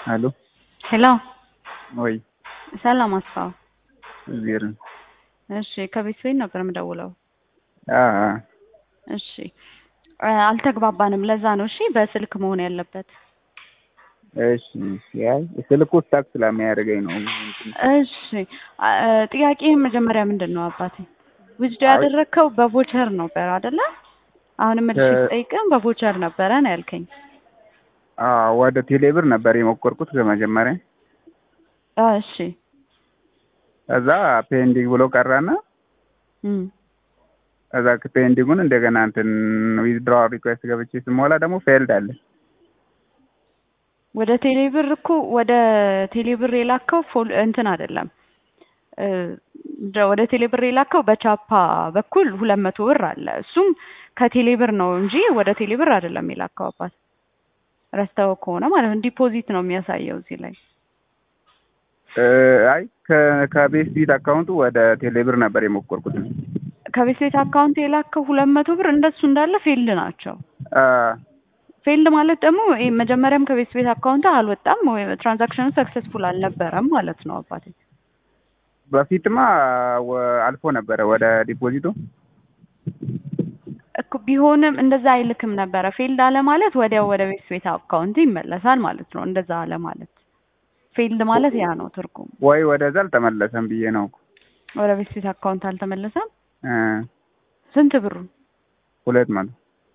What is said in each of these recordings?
Aló, ሄሎ ወይ ሰላም አስፋው። ዜርን እሺ ከቤት ቤት ነበር የምደውለው። አ እሺ አልተግባባንም። ለዛ ነው እሺ በስልክ መሆን ያለበት። እሺ ያይ ስልኩ ስታክ ስለሚያደርገኝ ነው። እሺ ጥያቄ መጀመሪያ ምንድነው አባቴ? ውስጥ ያደረከው በቮቸር ነበር አይደለ? አሁንም መልሼ ስጠይቅም በቮቸር ነበረ ነው ያልከኝ። ወደ ቴሌብር ነበር የሞከርኩት በመጀመሪያ። እሺ እዛ ፔንዲንግ ብሎ ቀራና እዛ ፔንዲንጉን እንደገና እንትን ዊዝድራው ሪኩዌስት ገብቼ ስሞላ ደግሞ ፌልድ አለ። ወደ ቴሌብር እኮ ወደ ቴሌብር የላከው እንትን አይደለም። ወደ ቴሌብር የላከው በቻፓ በኩል 200 ብር አለ። እሱም ከቴሌብር ነው እንጂ ወደ ቴሌብር አይደለም የላከው አባት። ረስተው ከሆነ ማለት ነው ዲፖዚት ነው የሚያሳየው እዚህ ላይ። አይ ከቤት ቢት አካውንቱ ወደ ቴሌብር ነበር የሞከርኩት። ከቤት ቤት አካውንት የላከው 200 ብር እንደሱ እንዳለ ፌልድ ናቸው። ፌልድ ማለት ደግሞ መጀመሪያም ከቤት ቤት አካውንት አልወጣም ወይ ትራንዛክሽኑ ሰክሰስፉል አልነበረም ማለት ነው አባቴ። በፊትማ አልፎ ነበረ ወደ ዲፖዚቱ እኮ ቢሆንም እንደዛ አይልክም ነበረ። ፌልድ አለ ማለት ወዲያው ወደ ቤት ቤት አካውንት ይመለሳል ማለት ነው። እንደዛ አለ ማለት ፌልድ ማለት ያ ነው ትርጉም። ወይ ወደዛ አልተመለሰም ብዬ ነው። ወደ ቤት ቤት አካውንት አልተመለሰም። ስንት ብሩ? 200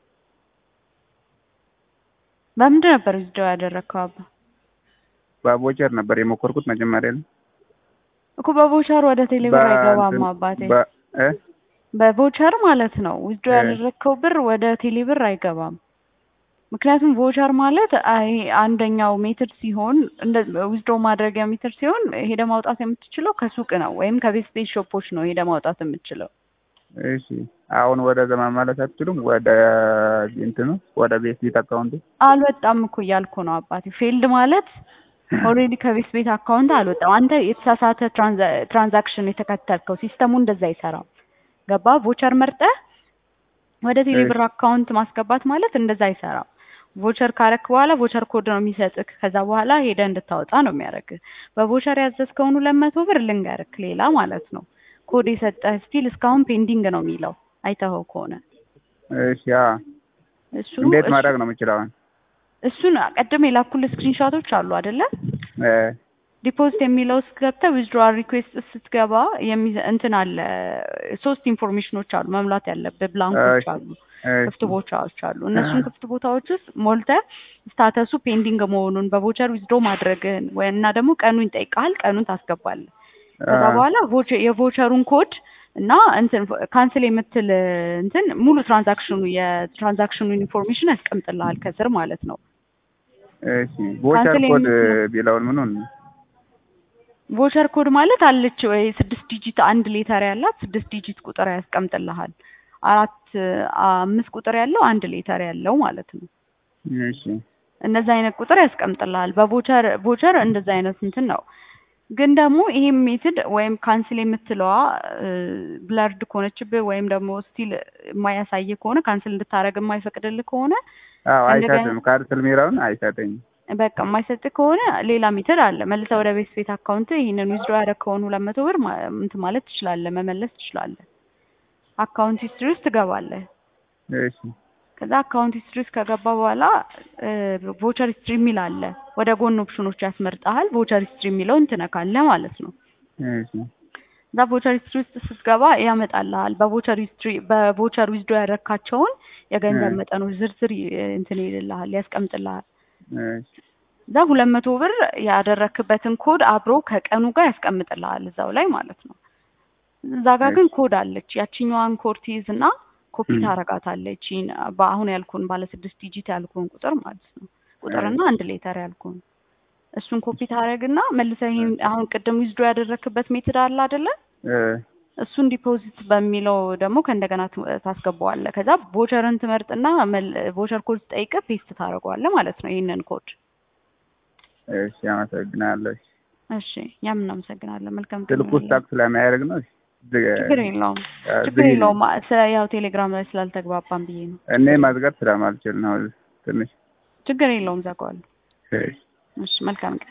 በምንድን ነበር እዛው ያደረከው አባ? በቮቸር ነበር የሞከርኩት መጀመሪያ ላይ እኮ። በቮቸር ወደ ቴሌብር አይገባም አባቴ። በቮቸር ማለት ነው እዛው ያደረከው ብር ወደ ቴሌብር አይገባም። ምክንያቱም ቮቸር ማለት አንደኛው ሜትድ ሲሆን ዊዝድሮ ማድረጊያ ሜትድ ሲሆን ሄደ ማውጣት የምትችለው ከሱቅ ነው ወይም ከቤት ቤት ሾፖች ነው ሄደ ማውጣት የምትችለው። እሺ አሁን ወደ ዘመን ማለት አትችሉም? ወደ እንትኑ ወደ ቤት ቤት አካውንት አልወጣም እኮ እያልኩ ነው አባቴ። ፌልድ ማለት ኦልሬዲ ከቤት ቤት አካውንት አልወጣም። አንተ የተሳሳተ ትራንዛክሽን የተከተልከው ሲስተሙ እንደዛ አይሰራም። ገባ? ቮቸር መርጠህ ወደ ቴሌብር አካውንት ማስገባት ማለት እንደዛ አይሰራም። ቮቸር ካረክ በኋላ ቮቸር ኮድ ነው የሚሰጥክ። ከዛ በኋላ ሄደ እንድታወጣ ነው የሚያደርግ። በቮቸር ያዘዝከውን 200 ብር ልንገርክ ሌላ ማለት ነው ኮድ የሰጠህ ስቲል እስካሁን ፔንዲንግ ነው የሚለው አይተኸው ከሆነ። እሺ እሱ እንዴት ማድረግ ነው የምችለው? እሱን ቀደም የላኩልህ ስክሪንሾቶች አሉ አይደለ? ዲፖዚት የሚለው ገብተህ ዊዝድሮዋል ሪኩዌስት ስትገባ እንትን አለ 3 ኢንፎርሜሽኖች አሉ መሙላት ያለብህ ብላንኮች አሉ፣ ክፍት ቦታዎች አሉ። እነሱን ክፍት ቦታዎች ውስጥ ሞልተህ ስታተሱ ፔንዲንግ መሆኑን በቮቸር ዊዝድሮ ማድረግን እና ደግሞ ቀኑን ይጠይቃል። ቀኑን ታስገባለህ። ከዛ በኋላ የቮቸሩን ኮድ እና እንትን ካንስል የምትል እንትን ሙሉ የትራንዛክሽኑ ኢንፎርሜሽን ያስቀምጥልሃል ከስር ማለት ነው። እሺ ቮቸር ኮድ ቢለውን ምኑን? ቮቸር ኮድ ማለት አለች ወይ 6 ዲጂት አንድ ሌተር ያላት 6 ዲጂት ቁጥር ያስቀምጥልሃል። 5 ቁጥር ያለው አንድ ሌተር ያለው ማለት ነው። እሺ እንደዛ አይነት ቁጥር ያስቀምጥልሃል። በቮቸር እንደዛ አይነት እንትን ነው። ግን ደግሞ ይሄ ሜትድ ወይም ካንስል የምትለዋ ብለርድ ከሆነችብህ ወይም ደግሞ ስቲል የማያሳይ ከሆነ ካንስል እንድታረግ የማይፈቅድልህ ከሆነ አይሰጥም። ካንስል ሚራውን አይሰጥም። በቃ የማይሰጥ ከሆነ ሌላ ሜትድ አለ። መልሰህ ወደ ቤት ቤት አካውንት ይሄንን ዊዝድሮ ያደረከውን 200 ብር እንትን ማለት ትችላለህ፣ መመለስ ትችላለህ። አካውንት ሂስትሪ ውስጥ ትገባለህ። እሺ ከዛ አካውንት ሂስትሪ ውስጥ ከገባ በኋላ ቮቸር ሂስትሪ የሚል አለ። ወደ ጎን ኦፕሽኖች ያስመርጣል። ቮቸር ሂስትሪ የሚለውን ትነካለህ ማለት ነው። እሺ እዛ ቮቸር ሂስትሪ ውስጥ ስትገባ ያመጣልሃል። በቮቸር ዊዝድሮ ያደረካቸውን የገንዘብ መጠኖች ዝርዝር እንትን ይልልሃል፣ ያስቀምጥልሃል። እዛ 200 ብር ያደረክበትን ኮድ አብሮ ከቀኑ ጋር ያስቀምጥልሃል እዛው ላይ ማለት ነው። እዛ ጋር ግን ኮድ አለች። ያቺኛዋን ኮድ ትይዝና ኮፒ ታረጋታለች። በአሁን ያልኩን ባለ 6 ዲጂት ያልኩን ቁጥር ማለት ነው። ቁጥርና አንድ ሌተር ያልኩን እሱን ኮፒ ታረግና መልሰህ ይሄን አሁን ቅድም ዊዝድሮ ያደረክበት ሜትድ አለ አይደለ? እሱን ዲፖዚት በሚለው ደግሞ ከእንደገና ታስገባዋለህ። ከዛ ቮቸርን ትመርጥና ቮቸር ኮድ ጠይቀህ ፔስት ታደርገዋለህ ማለት ነው ይሄንን ኮድ። እሺ አመሰግናለሁ። እሺ እኛም እናመሰግናለን። መልካም ስልኩ ስታክ ስለማያደርግ ነው። ችግር የለውም። ያው ቴሌግራም ላይ ስላልተግባባን ብዬ ነው። እኔ ማዝጋት ስለማልችል ነው ትንሽ። ችግር የለውም ዘጋዋለሁ። እሺ እሺ መልካም ቀን።